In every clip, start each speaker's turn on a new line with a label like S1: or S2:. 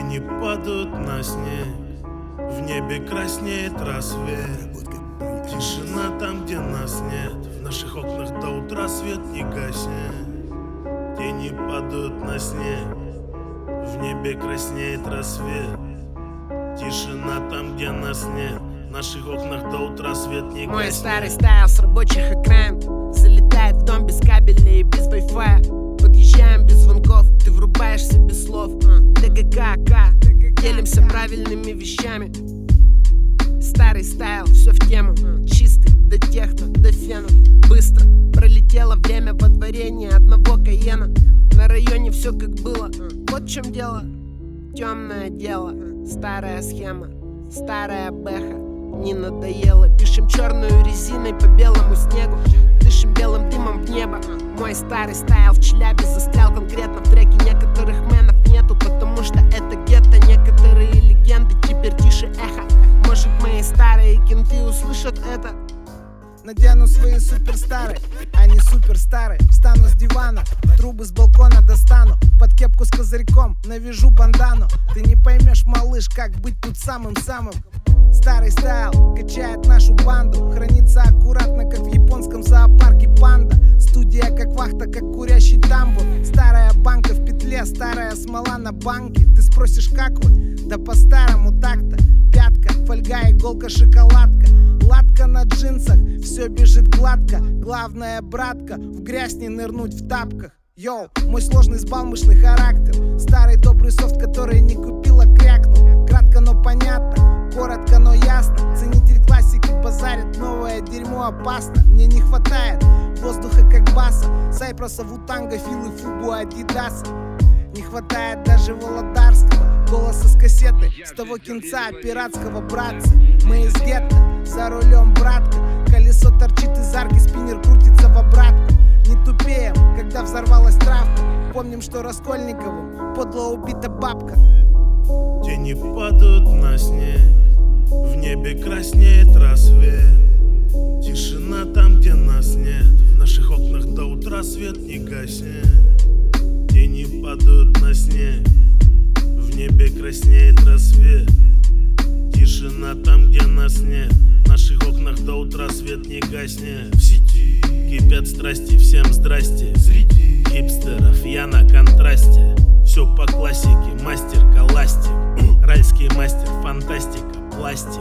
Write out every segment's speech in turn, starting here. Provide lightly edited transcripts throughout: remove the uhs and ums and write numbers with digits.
S1: Тени падают на снег, в небе краснеет рассвет. Тишина там, где нас нет, в наших окнах до утра свет не гаснет. Тени падают на снег, в небе краснеет рассвет. Тишина там, где нас нет, в наших окнах до утра свет не гаснет.
S2: Мой старый стайл с рабочих экранов залетает в дом без кабеля и без Wi-Fi. Подъезжаем без звонков, ты врубаешься без слов. ДГК, делимся правильными вещами. Старый стайл, все в тему. Чистый, до техно, до фена. Быстро пролетело время водворения одного Каена. На районе все как было, вот в чем дело. Темное дело, старая схема, старая бэха. Не надоело, пишем черную резиной по белому снегу. Дышим белым дымом в небо. Мой старый стайл в Челябе застрял конкретно в треке. Некоторых менов нету, потому что это гетто. Некоторые легенды теперь тише эхо. Может, мои старые кенты услышат это.
S3: Надену свои суперстары, они суперстары. Встану с дивана, трубы с балкона достану. Под кепку с козырьком навяжу бандану. Ты не поймешь, малыш, как быть тут самым-самым. Старый стайл качает нашу банду. Хранится аккуратно, как в японском зоопарке панда. Студия как вахта, как курящий тамбур. Старая банка в петле, старая смола на банке. Ты спросишь, как вы? Да по-старому так-то. Пятка, фольга, иголка, шоколадка. Латка на джинсах, все бежит гладко. Главное, братка, в грязь не нырнуть в тапках. Йоу, мой сложный сбалмошный характер. Старый добрый софт, который не купила, крякнул. Кратко, но понятно, коротко, но ясно. Ценитель классики базарит, новое дерьмо опасно. Мне не хватает воздуха, как баса. Сайпроса, Вутанга, Филы, Фугу, Адидаса. Не хватает даже Володарского голоса с кассеты, с того кинца пиратского, братца. Мы из гетто, за рулем братка. Колесо торчит из арки, спиннер крутится в обратку. Не тупеем, когда взорвалась травка. Помним, что Раскольниковым подло убита бабка.
S1: Тени падают на снег, в небе краснеет рассвет. Тишина там, где нас нет, в наших окнах до утра свет не гаснет. Тени падают на снег, в небе краснеет рассвет. Тишина там, где нас нет, в наших окнах до утра свет не гаснет. В сети кипят страсти, всем здрасте. Среди хипстеров я на контрасте. Все по классике, мастер коластик. Райский мастер, фантастика, пластик.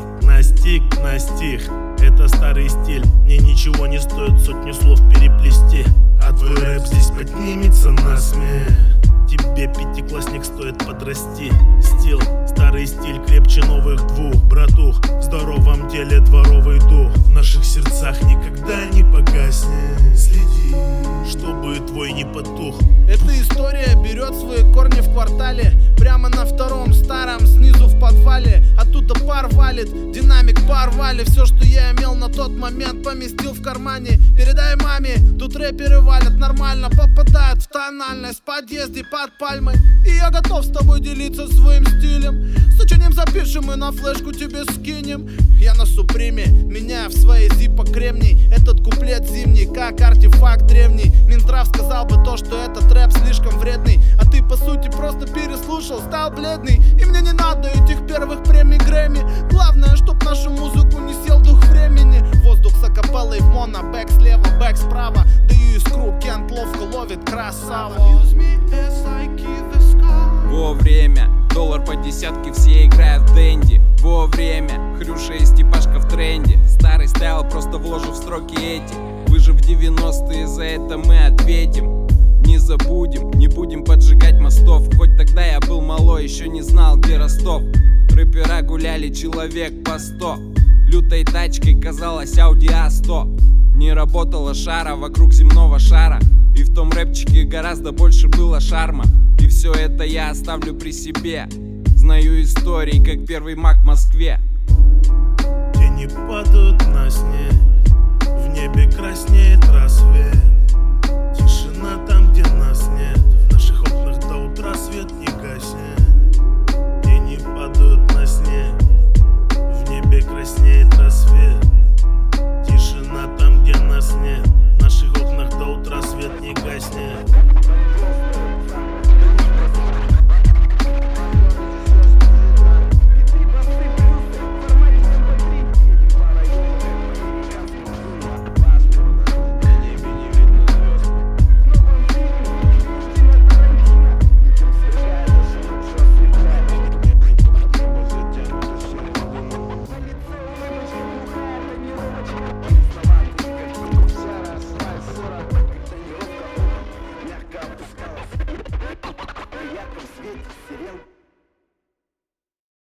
S1: На стих, это старый стиль. Мне ничего не стоит сотни слов переплести. А твой рэп здесь поднимется на смех. Тебе, пятиклассник, стоит подрасти. Стил, старый стиль, крепче новых двух. Братух, в здоровом теле дворовый дух. В наших сердцах никогда не погаснет. Следи, чтобы твой не потух.
S4: Эта история берет свои корни в квартале. Прямо на втором старом, снизу в подвале. Оттуда пар валит, динамик порвали. Все, что я имел на тот момент, поместил в кармане. Передай маме, тут рэперы валят нормально. Попадают в тональность в подъезде под пальмой. И я готов с тобой делиться своим стилем. Сочиним, запишем и на флешку тебе скинем. Я на Суприме, меняю в своей зипа кремний. Этот куплет зимний, как артефакт древний. Минздрав сказал бы то, что этот рэп слишком вредный. А ты по сути просто переслушал, стал бледный. И мне не надо этих первых премий Грэмми. Главное, чтоб нашу музыку не сел дух времени. Воздух с акапеллой в моно, бэк слева, бэк справа. Даю искру, Кент ловко ловит, красава.
S5: Во время, $1 по десятке, все играют в Дэнди. Во время, Хрюша и Степашка в тренде. Старый стайл просто вложу в строки эти. Выжив 90-е, за это мы ответим. Не забудем, не будем поджигать мостов. Хоть тогда я был малой, еще не знал, где Ростов. Рэпера гуляли человек по 100. Лютой тачкой казалась Audi A100. Не работала шара вокруг земного шара. И в том рэпчике гораздо больше было шарма. И все это я оставлю при себе. Знаю истории, как первый маг в Москве.
S1: Тени падают на снег, в небе краснеет рассвет.